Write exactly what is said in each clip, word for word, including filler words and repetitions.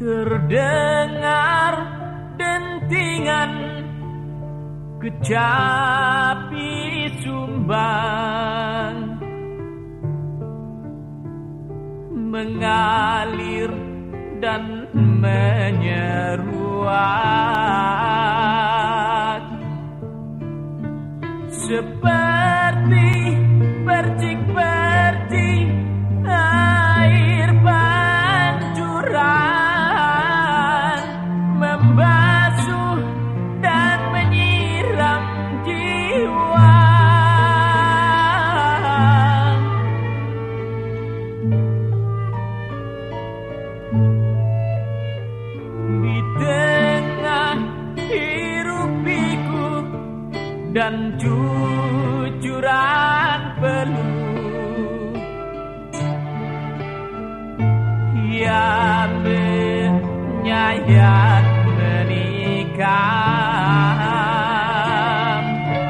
Terdengar dentingan kecapi sumbang mengalir dan menyeruak seperti percik-percik air pancuran membasuh dan menyiram jiwa. Di tengah hiruk pikuk dan cucuran peluh, ia menyayat menikam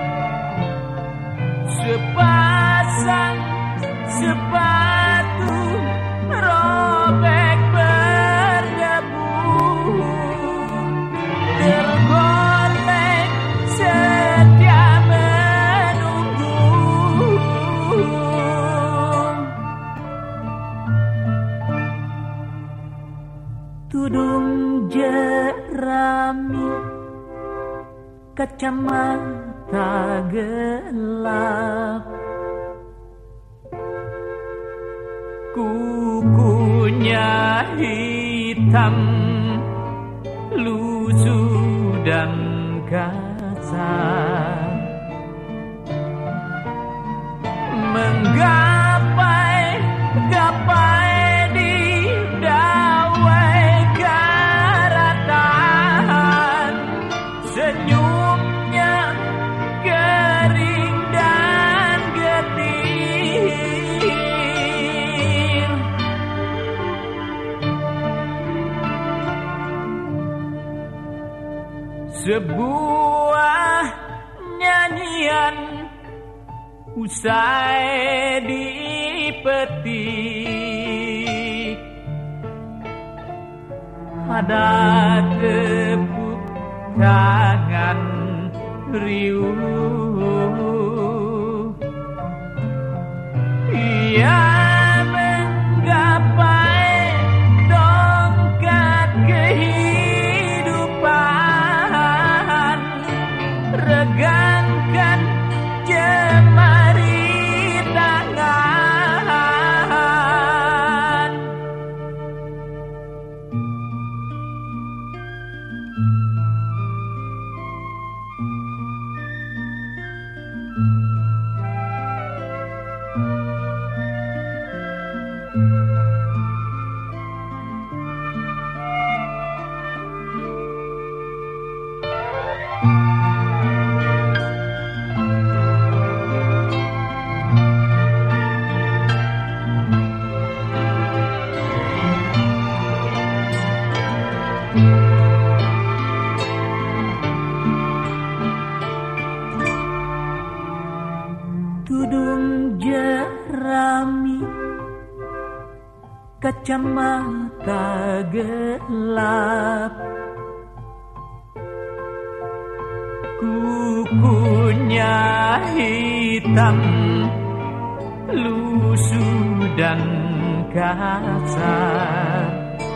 sepasang sepatu robek berdebu, tergolek setia menunggu. Tudung jerami, kacamata gelap, kukunya hitam, lusuh dan kasar, menggapai-gapai di dawai karatan, senyumnya kering dan getir. Sebuah nyanyian usai dipetik, ada tepuk tangan riuh. Ia menggapai tongkat kehidupan, regangkan jemari tangan. Tudung jerami, kacamata gelap, kukunya hitam, lusuh dan kasar,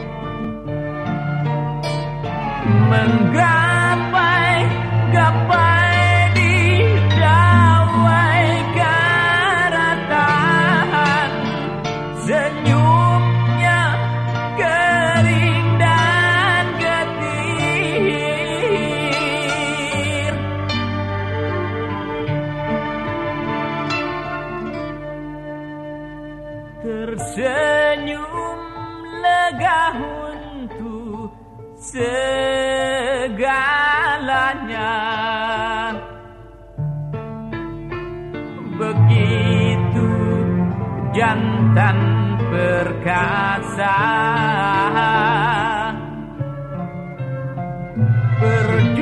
menggapai-gapai di dawai karatan, senyumnya kering dan getir. Tersenyum lega untuk segalanya, begitu jantan perkasa.